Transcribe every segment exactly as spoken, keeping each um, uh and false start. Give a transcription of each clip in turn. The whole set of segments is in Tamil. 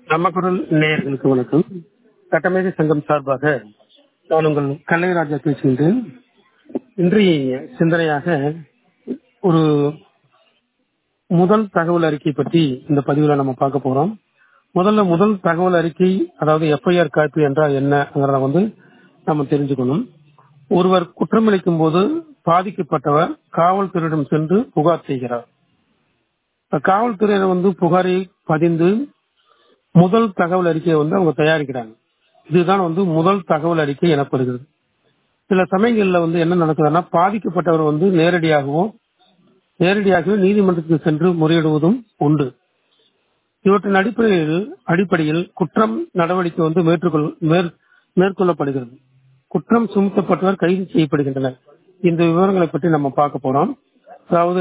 நம்ம குரல் நேயர்களுக்கு வணக்கம். சட்டமேதை சங்கம் சார்பாக நான் உங்கள் கலைராஜா பேசுகின்றேன். இன்றைய சிந்தனையாக ஒரு முதல் தகவல் அறிக்கை பற்றி இந்த பதிவுல நம்ம பார்க்க போறோம். முதல்ல முதல் தகவல் அறிக்கை, அதாவது எஃப்ஐஆர் காப்பி என்றால் என்னங்கிறத வந்து நம்ம தெரிஞ்சுக்கணும். ஒருவர் குற்றமளிக்கும் போது பாதிக்கப்பட்டவர் காவல்துறையிடம் சென்று புகார் செய்கிறார். காவல்துறையினர் வந்து புகாரை பதிந்து முதல் தகவல் அறிக்கையை வந்து அவங்க தயாரிக்கிறாங்க. இதுதான் வந்து முதல் தகவல் அறிக்கை எனப்படுகிறது. சில சமயங்கள்ல வந்து என்ன நடக்குதுன்னா, பாதிக்கப்பட்டவர் வந்து நேரடியாகவோ நேரடியாகவே நீதிமன்றத்துக்கு சென்று முறையிடுவதும் உண்டு. இவற்றின் அடிப்படையில் அடிப்படையில் குற்றம் நடவடிக்கை வந்து மேற்கொள் மேற்கொள்ளப்படுகிறது. குற்றம் சுமத்தப்பட்டவர் கைது செய்யப்படுகின்றனர். இந்த விவரங்களை பற்றி நம்ம பார்க்க போறோம். அதாவது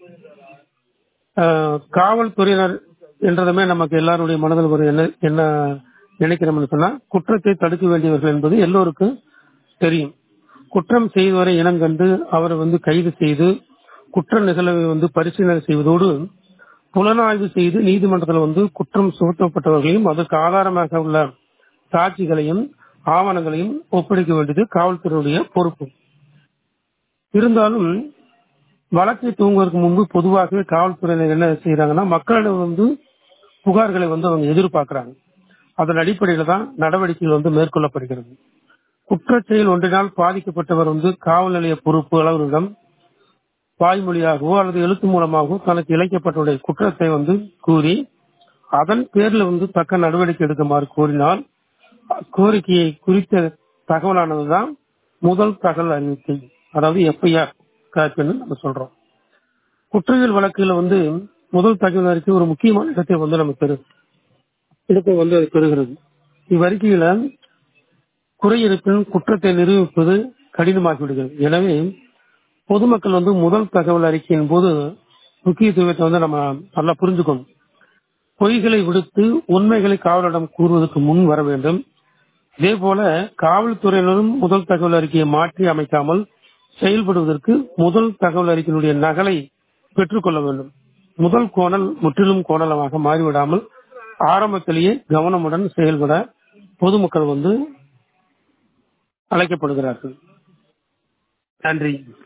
காவல்துறையினர் என்றதுமே நமக்கு எல்லாருடைய மனதில் ஒரு என்ன என்ன நினைக்கிறோம்னு சொன்னா, குற்றத்தை தடுக்க வேண்டியவர்கள் என்பது எல்லோருக்கும் தெரியும். குற்றம் செய்தவரை இனங்கண்டு அவரை வந்து கைது செய்து குற்ற நிகழ்வை வந்து பரிசீலனை செய்வதோடு புலனாய்வு செய்து நீதிமன்றத்தில் வந்து குற்றம் சுமத்தப்பட்டவர்களையும் அதற்கு ஆதாரமாக உள்ள சாட்சிகளையும் ஆவணங்களையும் ஒப்படைக்க வேண்டியது காவல்துறையுடைய பொறுப்பு. இருந்தாலும் வழக்கை துவங்குவதற்கு முன்பு பொதுவாகவே காவல்துறையினர் என்ன செய்யறாங்கன்னா, மக்களிடம் வந்து புகார்களை வந்து அவங்க எதிர்பார்க்கிறாங்க. அதன் அடிப்படையில தான் நடவடிக்கைகள் வந்து மேற்கொள்ளப்படுகிறது. குற்றச்செயல் ஒன்றினால் பாதிக்கப்பட்டவர் வந்து காவல் நிலைய பொறுப்பு அலுவலரிடம் வாய்மொழியாகவோ அல்லது எழுத்து மூலமாகவோ தனக்கு இழைக்கப்பட்டுள்ள குற்றத்தை வந்து கூறி அதன் பேரில் வந்து தக்க நடவடிக்கை எடுக்குமாறு கோரினால் கோரிக்கையை குறித்த தகவலானதுதான் முதல் தகவல் அறிக்கை, அதாவது எஃப்ஐஆர் காப்பின்னு நம்ம சொல்றோம். குற்றவியல் வழக்குல வந்து முதல் தகவல் அறிக்கை ஒரு முக்கியமான இடத்தை வந்து நம்ம பெறு இடத்தை வந்து அது பெறுகிறது. இவ்வறிக்கையில குறையிருப்பின் குற்றத்தை நிரூபிப்பது கடினமாகிவிடுகிறது. எனவே பொதுமக்கள் வந்து முதல் தகவல் அறிக்கையின் போது முக்கியத்துவத்தை வந்து நம்ம நல்லா புரிஞ்சுக்கணும். பொய்களை விடுத்து உண்மைகளை காவலிடம் கூறுவதற்கு முன் வர வேண்டும். இதே போல காவல்துறையினரும் முதல் தகவல் அறிக்கையை மாற்றி அமைக்காமல் செயல்படுவதற்கு முதல் தகவல் அறிக்கையினுடைய நகலை பெற்றுக்கொள்ள வேண்டும். முதல் கோணல் முற்றிலும் கோணலமாக மாறிவிடாமல் ஆரம்பத்திலேயே கவனமுடன் செயல்பட பொதுமக்கள் வந்து அழைக்கப்படுகிறார்கள். நன்றி.